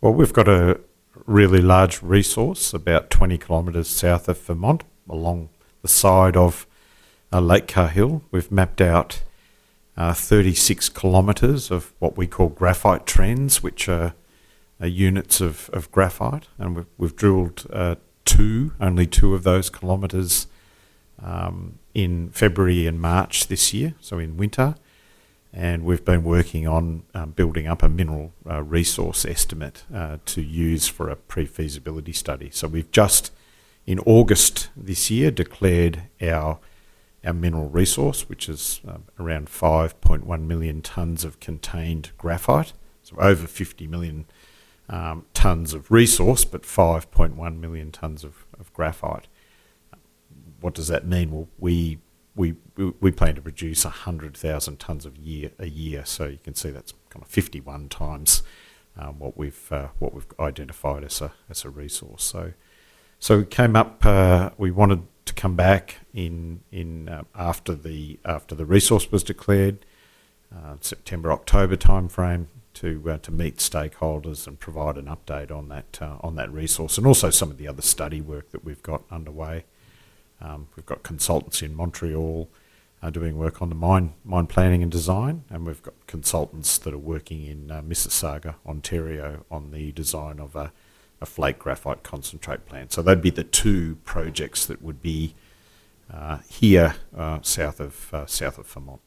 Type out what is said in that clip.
Well, we've got a really large resource about 20 kilometres south of Vermont along the side of Lake Cahill. We've mapped out 36 kilometres of what we call graphite trends, which are units of graphite, and we've drilled only two of those kilometres in February and March this year, so in winter. And we've been working on building up a mineral resource estimate to use for a pre-feasibility study. So we've just, in August this year, declared our mineral resource, which is around 5.1 million tonnes of contained graphite. So over 50 million tonnes of resource, but 5.1 million tonnes of graphite. What does that mean? Well, we plan to produce 100,000 tonnes a year. So you can see that's kind of 51 times what we've identified as a resource. So we came up. We wanted to come back in after the resource was declared, September October timeframe, to meet stakeholders and provide an update on that resource, and also some of the other study work that we've got underway. We've got consultants in Montreal doing work on the mine planning and design, and we've got consultants that are working in Mississauga, Ontario, on the design of a flake graphite concentrate plant. So they'd be the two projects that would be here south of Vermont.